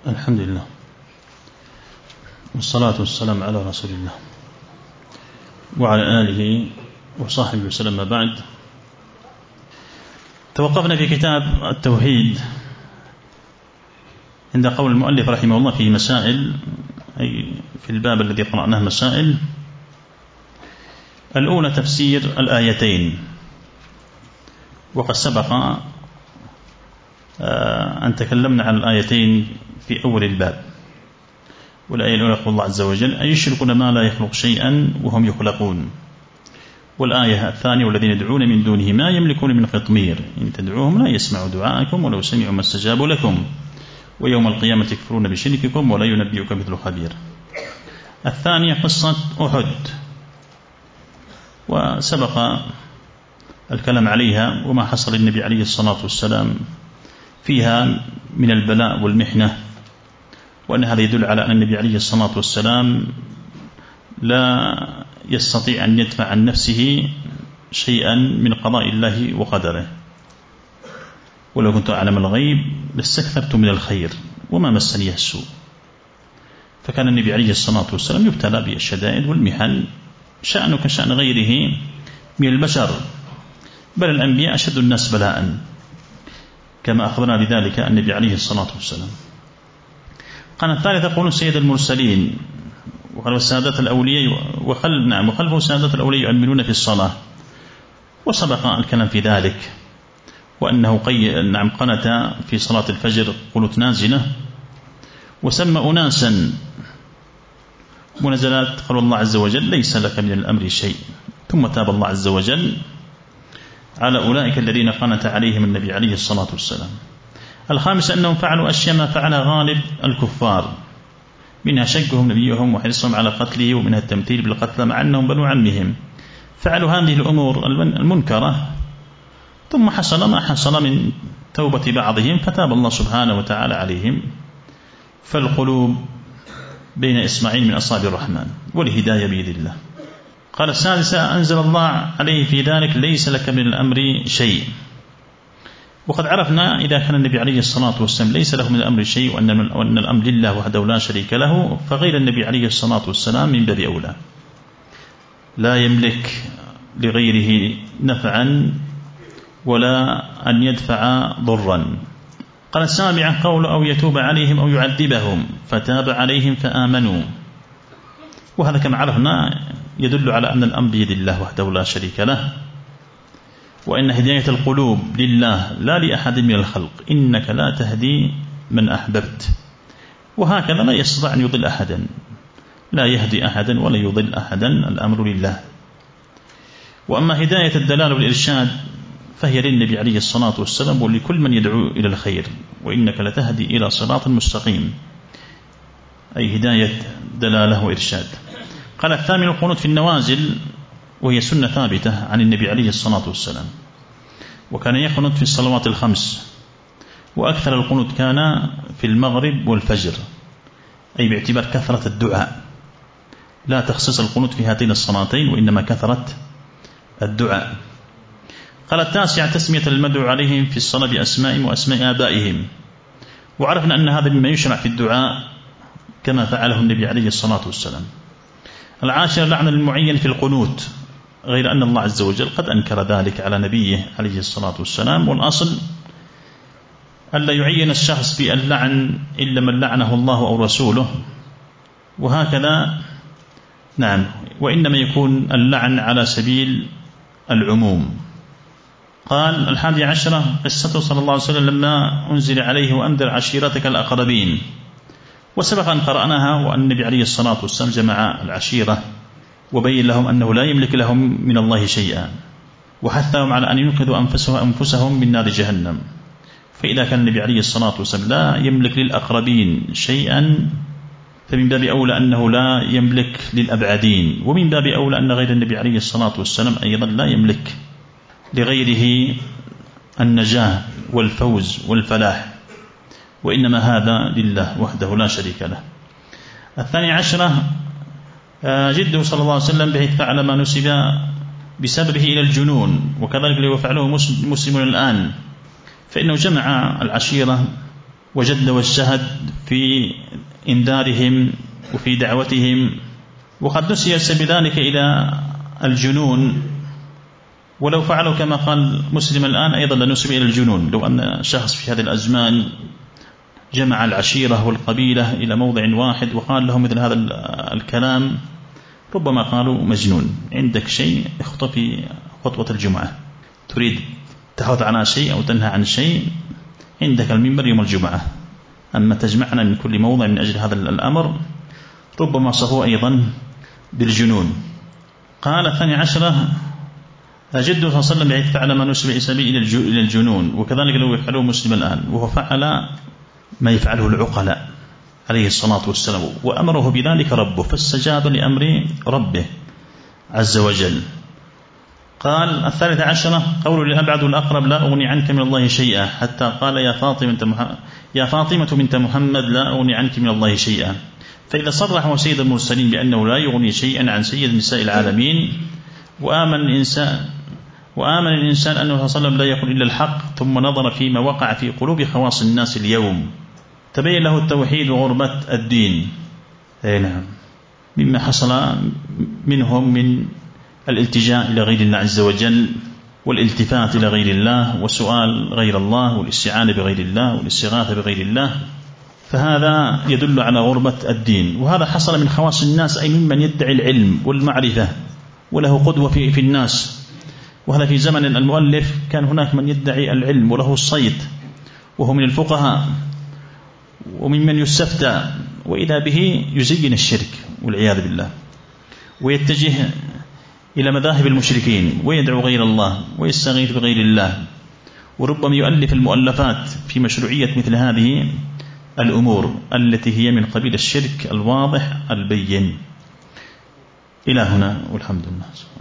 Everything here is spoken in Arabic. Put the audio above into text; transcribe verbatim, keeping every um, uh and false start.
الحمد لله والصلاة والسلام على رسول الله وعلى آله وصحبه وسلم. بعد، توقفنا في كتاب التوحيد عند قول المؤلف رحمه الله في مسائل، أي في الباب الذي قرأناه مسائل. الأولى تفسير الآيتين، وقد سبق أن تكلمنا عن الآيتين في أول الباب. والآية الأولى قول الله عز وجل: أن يشركون ما لا يخلق شيئا وهم يخلقون. والآية الثانية: والذين يدعون من دونه ما يملكون من قطمير إن تدعوهم لا يسمعوا دعاءكم ولو سمعوا ما استجابوا لكم ويوم القيامة يكفرون بشرككم ولا ينبئك مثل خبير. الثانية قصة أحد، وسبق الكلام عليها وما حصل للنبي عليه الصلاة والسلام فيها من البلاء والمحنة، وأن هذا يدل على أن النبي عليه الصلاة والسلام لا يستطيع أن يدفع عن نفسه شيئا من قضاء الله وقدره. ولو كنت أعلم الغيب لاستكثرت من الخير وما مسني السوء. فكان النبي عليه الصلاة والسلام يبتلى بالشدائد والمحن، شأنه كشأن غيره من البشر، بل الأنبياء أشد الناس بلاء، كما أخبرنا بذلك النبي عليه الصلاة والسلام. قال الثالثة قول سيد المرسلين وقال السادة الأولياء وخل نعم وخلفه سادة الأولياء يؤمنون في الصلاة، وسبق الكلام في ذلك، وأنه قي نعم قنت في صلاة الفجر قنوت نازلة، وسمى أناسا منزلات قال الله عز وجل: ليس لك من الأمر شيء. ثم تاب الله عز وجل على أولئك الذين قنت عليهم النبي عليه الصلاة والسلام. الخامس أنهم فعلوا أشياء ما فعلها غالب الكفار، منها شكهم نبيهم وحرصهم على قتله، ومنها التمثيل بالقتل مع أنهم بنو عمهم. فعلوا هذه الأمور المنكرة، ثم حصل ما حصل من توبة بعضهم فتاب الله سبحانه وتعالى عليهم. فالقلوب بين إسماعيل من أصابع الرحمن والهداية بيد الله. قال السادسة: أنزل الله عليه في ذلك: ليس لك من الأمر شيء. وقد عرفنا إذا كان النبي عليه الصلاة والسلام ليس له من الأمر شيء وأن الأمر لله وحده لا شريك له، فغير النبي عليه الصلاة والسلام من باب أولى، لا يملك لغيره نفعا ولا أن يدفع ضرا. قال السابعة قول: أو يتوب عليهم أو يعذبهم فتاب عليهم فآمنوا. وهذا كما عرفنا يدل على أن الأمر بيد الله وحده لا شريك له، وإن هداية القلوب لله لا لأحد من الخلق، إنك لا تهدي من أحببت. وهكذا لا يستطيع أن يضل أحدا، لا يهدي أحدا ولا يضل أحدا، الأمر لله. وأما هداية الدلال والإرشاد فهي للنبي عليه الصلاة والسلام ولكل من يدعو إلى الخير، وإنك لتهدي إلى صراط مستقيم، أي هداية دلالة وإرشاد. قال الثامن القنوت في النوازل، وهي سنة ثابتة عن النبي عليه الصلاة والسلام، وكان يقنط في الصلوات الخمس، وأكثر القنوت كان في المغرب والفجر، أي باعتبار كثرة الدعاء، لا تخصيص القنوت في هاتين الصلاتين وإنما كثرة الدعاء. قال التاسع تسمية المدعو عليهم في الصلاة بأسمائهم وأسماء آبائهم، وعرفنا أن هذا مما يشرع في الدعاء كما فعله النبي عليه الصلاة والسلام. العاشر لعن المعين في القنوت، غير أن الله عز وجل قد أنكر ذلك على نبيه عليه الصلاة والسلام. والأصل ألا يعين الشخص باللعن إلا من لعنه الله أو رسوله، وهكذا نعم، وإنما يكون اللعن على سبيل العموم. قال الحادي عشرة قصته صلى الله عليه وسلم لما أنزل عليه: وأنذر عشيرتك الأقربين. وسبق أن قرأناها، وأن النبي عليه الصلاة والسلام جمع العشيرة وبين لهم أنه لا يملك لهم من الله شيئا، وحثهم على أن ينقذوا أنفسهم من نار جهنم. فإذا كان النبي عليه الصلاة والسلام لا يملك للأقربين شيئا، فمن باب أولى أنه لا يملك للأبعدين، ومن باب أولى أن غير النبي عليه الصلاة والسلام أيضا لا يملك لغيره النجاة والفوز والفلاح، وإنما هذا لله وحده لا شريك له. الثاني عشرة جده صلى الله عليه وسلم بحيث فعل ما نسب بسببه إلى الجنون، وكذلك اللي هو فعله مسلمون الآن، فإنه جمع العشيرة وجد واجتهد في إنذارهم وفي دعوتهم، وقد نسي بذلك إلى الجنون، ولو فعلوا كما قال مسلم الآن أيضا لنسب إلى الجنون. لو أن شخص في هذه الأزمان جمع العشيرة والقبيلة إلى موضع واحد وقال لهم مثل هذا الكلام ربما قالوا مجنون. عندك شيء اخطفي خطوة الجمعة، تريد تحوث عن شيء أو تنهى عن شيء، عندك المنبر يوم الجمعة، أما تجمعنا من كل موضع من أجل هذا الأمر ربما صفوا أيضا بالجنون. قال الثاني عشرة جده صلى الله عليه وسلم بعيد فعل ما نسب عيسى إلى الجنون، وكذلك لو يفعله مسلم الآن، وهو فعل ما يفعله العقلاء عليه الصلاة والسلام، وأمره بذلك ربه فاستجاب لأمر ربه عز وجل. قال الثالث عشرة قول للأبعد والأقرب لا أغني عنك من الله شيئا، حتى قال يا فاطمة يا فاطمة بنت محمد لا أغني عنك من الله شيئا. فإذا صرح سيد المرسلين بأنه لا يغني شيئا عن سيد نساء العالمين، وآمن الإنسان وآمن الإنسان أنه صلى الله عليه وسلم لا يقول إلا الحق، ثم نظر فيما وقع في قلوب خواص الناس اليوم، تبين له التوحيد وغربة الدين. أي نعم، مما حصل منهم من الالتجاء إلى غير الله عز وجل، والالتفات إلى غير الله، وسؤال غير الله، والاستعانة بغير الله، والاستغاثة بغير الله، فهذا يدل على غربة الدين. وهذا حصل من خواص الناس، أي ممن يدعي العلم والمعرفة وله قدوة في, في الناس. وهذا في زمن المؤلف كان هناك من يدعي العلم وله الصيت، وهو من الفقهاء وممن يستفتى، وإذا به يزين الشرك والعياذ بالله، ويتجه إلى مذاهب المشركين، ويدعو غير الله، ويستغيث بغير الله، وربما يؤلف المؤلفات في مشروعية مثل هذه الأمور التي هي من قبيل الشرك الواضح البين. إلى هنا والحمد لله.